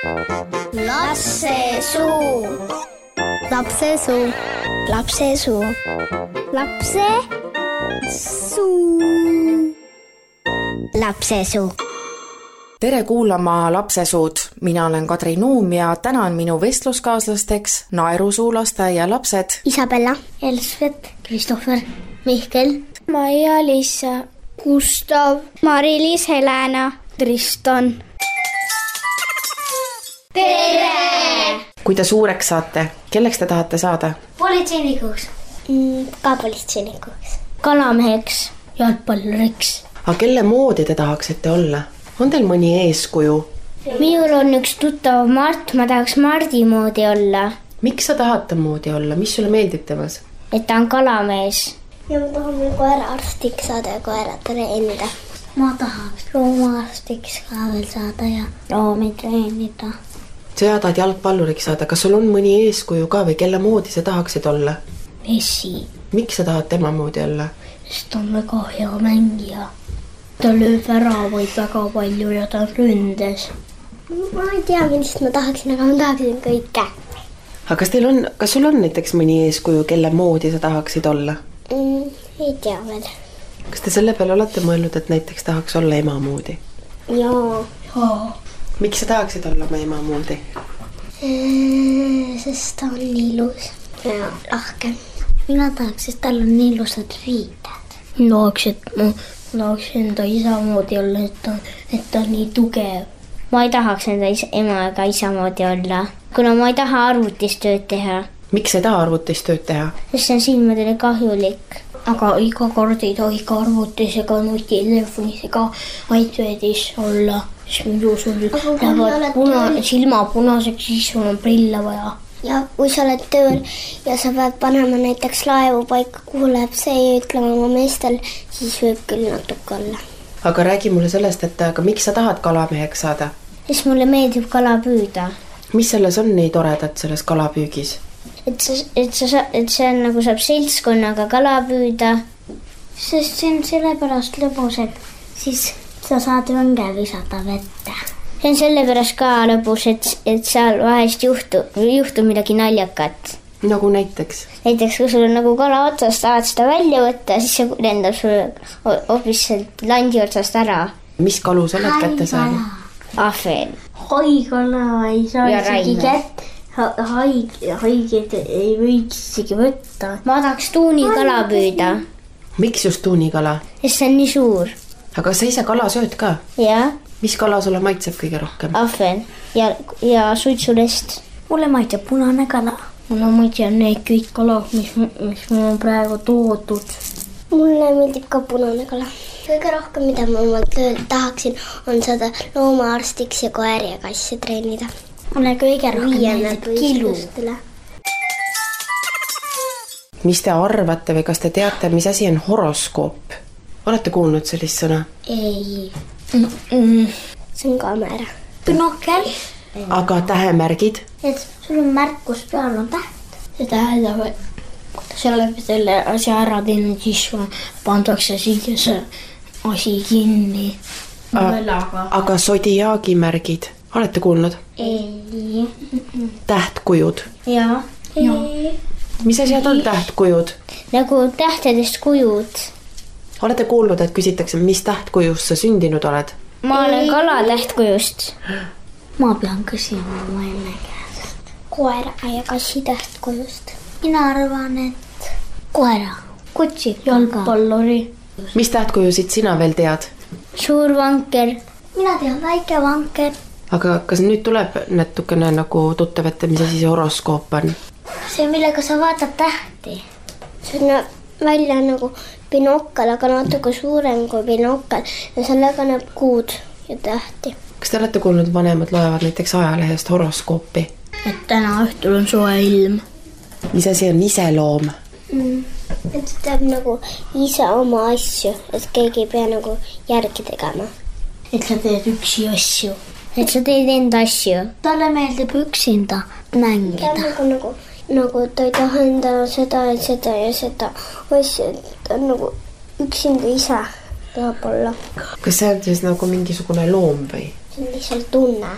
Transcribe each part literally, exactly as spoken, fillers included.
Lapsesuu. Lapsesuu. Lapsesuu. Lapsesuu. Lapsesuu. Tere kuulama Lapsesuud. Mina olen Kadri Nuum ja täna on minu vestluskaaslasteks Naerusuu lasteaia lapsed Isabella, Elsvet, Kristoffer, Mihkel, Maia-Liisa, Gustav, Mari-Liis, Helena, Tristan. Tere! Kui te suureks saate, kelleks te tahate saada? Politseinikuks. Mm, ka politseinikuks. Kalameheks, jalgpalluriks. Aga kelle moodi te tahaksite olla? On teil mõni eeskuju? Minul on üks tuttav Mart, ma tahaks Mardi moodi olla. Miks sa tahad ta moodi olla? Mis sulle meeldib temas? Et ta on kalamees. Ja ma tahan koera arstiks saada ja koera treenida. Ma tahaks loomaarstiks ka veel saada ja loomi treenida. Sa tahad jalgpalluriks saada. Kas sul on mõni eeskuju ka või kelle moodi sa tahaksid olla? Messi. Miks sa tahad tema moodi olla? Sest ta on väga hea mängija. Ta lööb väravaid väga palju ja ta ründes. Ma ei tea, millist ma tahaksin, aga ma tahaksin kõike. Aga kas, teil on, kas sul on näiteks mõni eeskuju, kelle moodi sa tahaksid olla? Mm, ei tea veel. Kas te selle peale olete mõelnud, et näiteks tahaks olla ema moodi? Jaa. Jaa. Miks sa tahaksid olla oma ema moodi? Eee, sest ta on ilus ja lahke. Mina tahaks, et tal on ilusad riided. Ma tahaks, et ma tahaks enda isa moodi olla, et ta, et ta on nii tugev. Ma ei tahaks enda isa, ema ega isa moodi olla, kuna ma ei taha arvutis tööd teha. Miks ei taha arvutis tööd teha? Sest see on silmadele kahjulik. Aga iga kord ei tohi ka arvutis ega nutitelefonis ega iPadis olla. Siis muidu sul lähevad puna, silma punaseks, siis sul on prille vaja. Ja kui sa oled tööl ja sa pead panema näiteks laevu paika, kuhu läheb see ja ütlema oma meestel, siis võib küll natuke olla. Aga räägi mulle sellest, et aga miks sa tahad kalameheks saada? Siis mulle meeldib kala püüda. Mis selles on nii toredat selles kalapüügis? Et see, et, see, et see on nagu saab seltskonnaga kala püüda. Sest see on sellepärast lõbus, et siis sa saad õnge visata vette. See on sellepärast ka lõbus, et, et seal vahest juhtu, juhtu midagi naljakat. Nagu näiteks? Näiteks, kui sul on nagu kala otsast, tahad seda välja võtta, siis see lendab sulle hoopis landi otsast ära. Mis kalu sa oled kätte saanud? Ahvel. Haigala ei saa isegi kätt. Haig, haiged ei võiks isegi võtta. Ma tahaks tuunikala püüda. Miks just tuunikala? Sest see on nii suur. Aga sa ise kala sööd ka? Jah. Mis kala sulle maitseb kõige rohkem? Ahvel ja, ja suitsulest. Mulle maitseb punane kala. Mulle maitseb need kõik kala, mis, mis mul on praegu toodud. Mulle meeldib ka punane kala. Kõige rohkem, mida ma oma tööl tahaksin, on saada loomaarstiks ja koeri ja kassi treenida. Mulle kõige rohkem meeldib kilu. Mis te arvate või kas te teate, mis asi on horoskoop? Olete kuulnud sellist sõna? Ei. Mm-mm. See on kaamera. Pinokkel. Aga tähemärgid? Et sul on märkus peal on täht. See tähendab, et sa oled selle asja ära teinud, siis pandakse siia see asi kinni. A- aga sodiaagimärgid? Olete kuulnud? Ei. Tähtkujud? Jaa. Ei. Mis asjad on tähtkujud? Nagu tähtedest kujud. Olete kuulnud, et küsitakse, mis tähtkujust sa sündinud oled? Ma olen kala tähtkujust. Ma pean küsima oma enne käest. Koera ja kassi tähtkujust. Mina arvan, et koera. Kutsi. Jalgpalluri. Mis tähtkujusid sina veel tead? Suur vanker. Mina tean väike vanker. Aga kas nüüd tuleb natukene nagu tuttav ette, mis asi see horoskoop on? See, millega sa vaatad tähti. See on välja nagu binokkel, aga natuke suurem kui binokkel ja sellega näeb kuud ja tähti. Kas te olete kuulnud, vanemad loevad näiteks ajalehest horoskoopi? Et täna õhtul on soe ilm. Mis asi on iseloom? Mm. Et see teeb nagu ise oma asju, et keegi ei pea nagu järgi tegema. Et sa teed üksi asju. Et sa teed enda asju. Talle meeldib üksinda mängida. Ta nagu, nagu, nagu ta ei taha enda seda ja seda ja seda asju, et ta on nagu üksinda ise tahab olla. Kas see on siis nagu mingisugune loom või? See on lihtsalt tunne.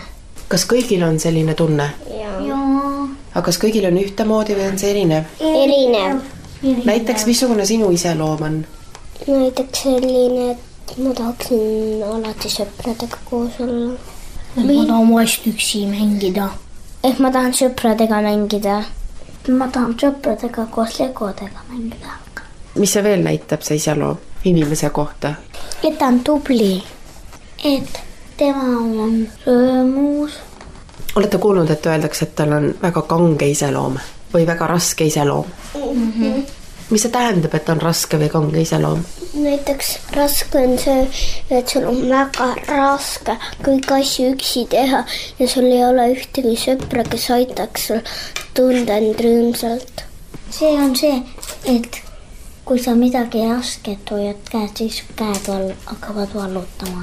Kas kõigil on selline tunne? Jaa. Aga kas kõigil on ühtemoodi või on see erinev? Erinev. Näiteks, missugune sinu iseloom on? Näiteks selline, et ma tahaksin alati sõpradega koos olla. Et ma tahan vahest üksi mängida. Et ma tahan sõpradega mängida. Ma tahan sõpradega koos legodega mängida. Mis see veel näitab, see iseloom inimese kohta? Et ta on tubli. Et tema on rõõmus. Olete kuulnud, et öeldakse, et tal on väga kange iseloom või väga raske iseloom? Mm-hmm. Mis see tähendab, et on raske või kange iseloom? Näiteks raske on see, et sul on väga raske kõik asju üksi teha ja sul ei ole ühtegi sõpra, kes aitaks sul tunda end rõõmsalt. See on see, et kui sa midagi rasket hoiad käed, siis käed val- hakkavad vallutama.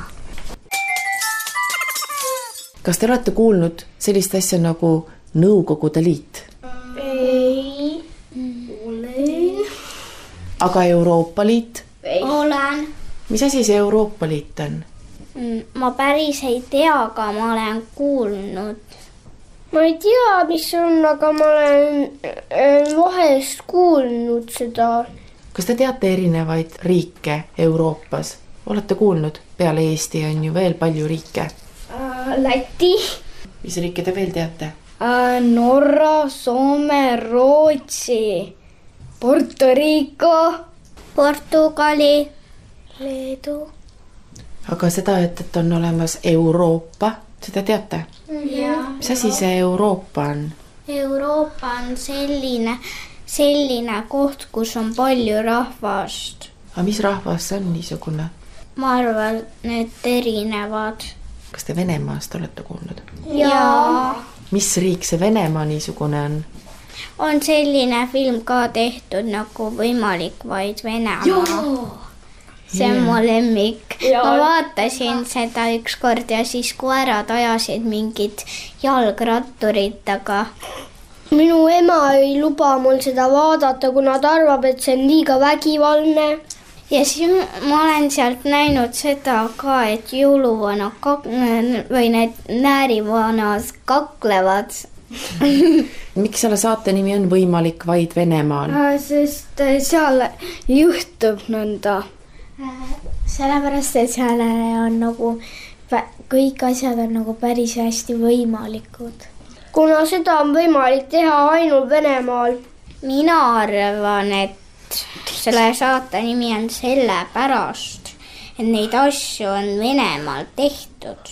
Kas te olete kuulnud sellist asja nagu Nõukogude Liit? Ei. Olen. Aga Euroopa Liit? Olen. Mis asi see Euroopa Liit on? Ma päris ei tea, aga ma olen kuulnud. Ma ei tea, mis on, aga ma olen vahest kuulnud seda. Kas te teate erinevaid riike Euroopas? Olete kuulnud? Peale Eesti on ju veel palju riike. Läti. Mis riike te veel teate? Norra, Soome, Rootsi, Porto Rico, Portugali, Leedu. Aga seda, et, et on olemas Euroopa, seda teate? Mis asi see Euroopa on? Euroopa on selline, selline koht, kus on palju rahvast. Aga mis rahvas see on niisugune? Ma arvan, need erinevad. Kas te Venemaast olete kuulnud? Jaa. Mis riik see Venemaa niisugune on? On selline film ka tehtud nagu Võimalik vaid Venemaa. See on mu lemmik. Ma vaatasin seda üks kord ja siis koerad ajasid mingid jalgratturid taga. Minu ema ei luba mul seda vaadata, kuna ta arvab, et see on liiga vägivaldne. Ja siis ma olen sealt näinud seda ka, et jõuluvana kak- või need näärivanas kaklevad. Miks selle saate nimi on Võimalik vaid Venemaal? Sest seal juhtub nõnda. Sellepärast, et seal on nagu kõik asjad on nagu päris hästi võimalikud. Kuna seda on võimalik teha ainult Venemaal. Mina arvan, et selle saate nimi on sellepärast, et neid asju on Venemaal tehtud.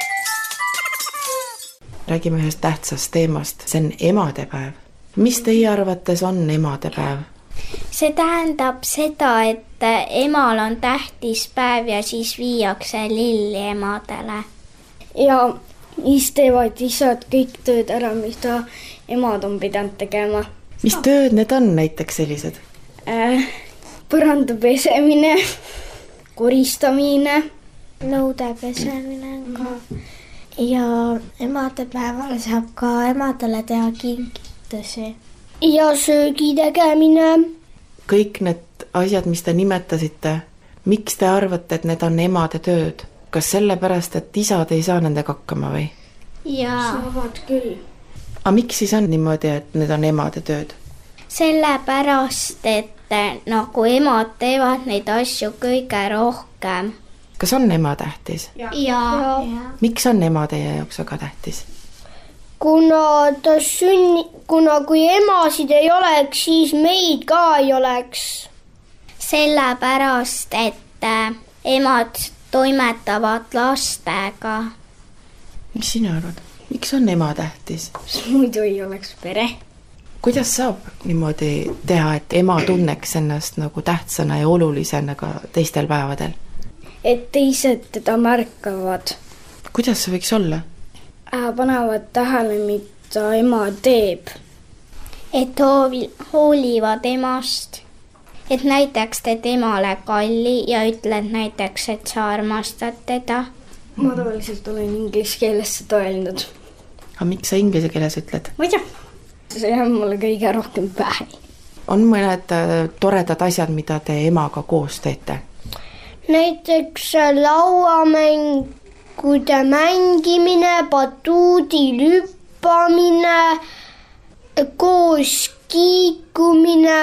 Räägime ühest tähtsast teemast, see on emadepäev. Mis teie arvates on emadepäev? See tähendab seda, et emal on tähtis päev ja siis viiakse lilli emadele. Ja siis teevad isad kõik tööd ära, mis ta emad on pidanud tegema. Mis tööd need on näiteks sellised? Äh, põranda pesemine, koristamine, nõude pesemine ka. Ja emadepäeval saab ka emadele teha kingitusi. Ja söögi tegemine. Kõik need asjad, mis te nimetasite, miks te arvate, et need on emade tööd? Kas sellepärast, et isad ei saa nendega hakkama või? Jaa. Saavad küll. Aga miks siis on niimoodi, et need on emade tööd? Sellepärast, et nagu emad teevad neid asju kõige rohkem. Kas on ema tähtis? Jaa. Ja. Miks on ema teie jaoks väga tähtis? Kuna ta sünni, kuna kui emasid ei oleks, siis meid ka ei oleks. Sellepärast, et emad toimetavad lastega. Mis sina arvad? Miks on ema tähtis? Muidu ei oleks pere. Kuidas saab niimoodi teha, et ema tunneks ennast nagu tähtsana ja olulisena ka teistel päevadel? Et teised teda märkavad. Kuidas see võiks olla? Panevad tähele, mida ema teeb. Et hoolivad emast. Et näiteks teed emale kalli ja ütled näiteks, et sa armastad teda. Ma tavaliselt olen inglise keeles seda öelnud. Aga miks sa inglise keeles ütled? Ma ei tea. See on mulle kõige rohkem pähe. On mõned toredad asjad, mida te emaga koos teete? Näiteks lauamäng, taskude mängimine, batuudi lüppamine, koos kiikumine,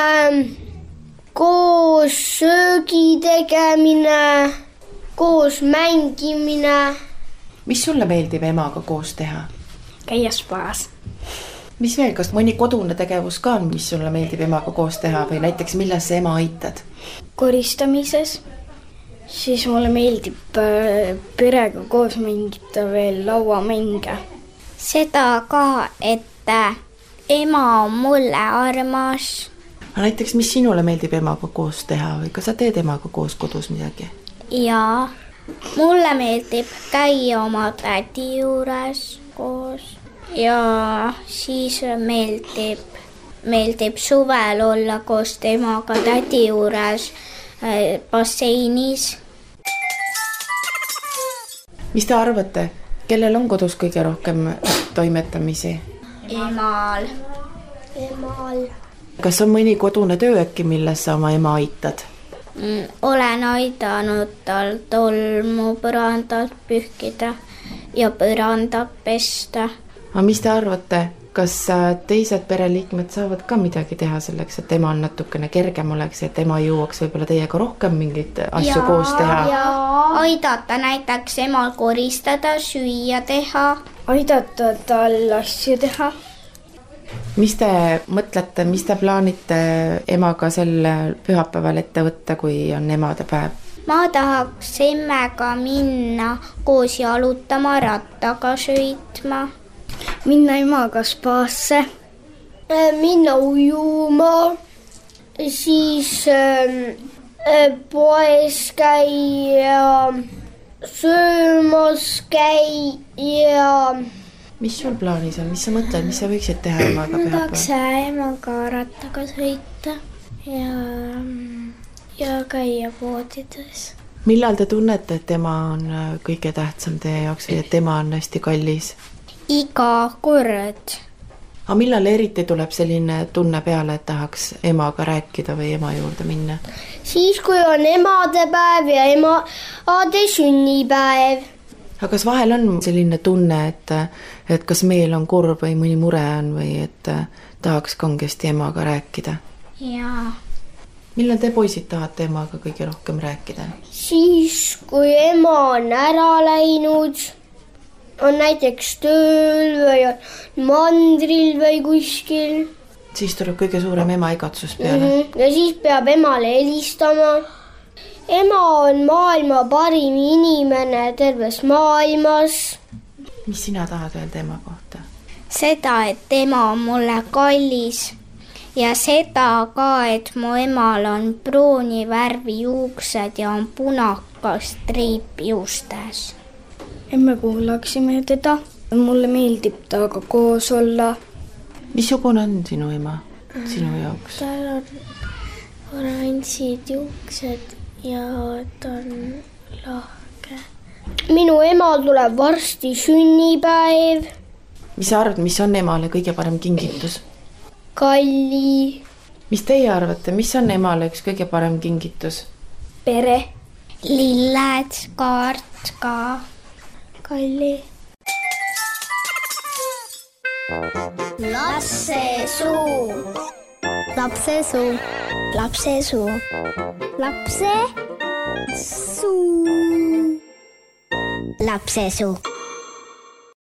koos söögi tegemine, koos mängimine. mis sulle meeldib emaga koos teha? Käia spaas. mis veel, kas mõni kodune tegevus ka on, mis sulle meeldib emaga koos teha või näiteks milles sa ema aitad? Koristamises. Siis mulle meeldib perega koos mängida veel lauamänge. Seda ka, et ema on mulle armas. Näiteks, mis sinule meeldib emaga koos teha või kas sa teed emaga koos kodus midagi? Jaa, mulle meeldib käia oma tädi juures koos ja siis meeldib, meeldib suvel olla koos temaga tädi juures basseinis. mis te arvate, kellel on kodus kõige rohkem toimetamisi? Emal. Emal. Kas on mõni kodune töö äkki, milles sa oma ema aitad? Mm, olen aidanud tal tolmu põrandalt pühkida ja põrandat pesta. Aga mis te arvate, kas teised pereliikmed saavad ka midagi teha selleks, et emal natukene kergem oleks, et ema jõuaks võib-olla teiega rohkem mingeid asju ja, koos teha? Aidata näiteks emal koristada, süüa teha. Aidata tal asju teha. Mis te mõtlete, mis te plaanite emaga sel pühapäeval ette võtta, kui on emadepäev? Ma tahaks emmega minna koos jalutama, rattaga sõitma. Minna emaga spaasse. Minna ujuma, siis äh, poes käia, söömas käia. Mis sul plaanis on? Mis sa mõtled, mis sa võiksid teha emaga pühapäeval? Ma tahaks emaga rattaga sõita ja, ja käia poodides. Millal te tunnete, et ema on kõige tähtsam teie jaoks või et ema on hästi kallis? Iga kord. Aga millal eriti tuleb selline tunne peale, et tahaks emaga rääkida või ema juurde minna? Siis, kui on emadepäev ja emade sünnipäev. Aga kas vahel on selline tunne, et, et kas meil on kurb või mõni mure on või et tahaks kangesti emaga rääkida? Jaa. Millal te poisid tahate emaga kõige rohkem rääkida? Siis, kui ema on ära läinud, on näiteks tööl või on mandril või kuskil. Siis tuleb kõige suurem ema igatsus peale. Mm-hmm. Ja siis peab emale helistama. Ema on maailma parim inimene terves maailmas. Mis sina tahad öelda ema kohta? Seda, et ema on mulle kallis ja seda ka, et mu emal on pruuni värvi juuksed ja on punakas triip juustes. Et me kuulaksime teda. Mulle meeldib temaga koos olla. Missugune on sinu ema sinu jaoks? Tal on oranžid juuksed ja ta on lahke. Minu emal tuleb varsti sünnipäev. Mis sa arvad, mis on emale kõige parem kingitus? Kalli. Mis teie arvate, mis on emale üks kõige parem kingitus? Pere. Lilled, kaart ka. Kalli. Lapsesuu. Lapsesuu. Lapsesuu. Lapsesuu. Lapsesuu.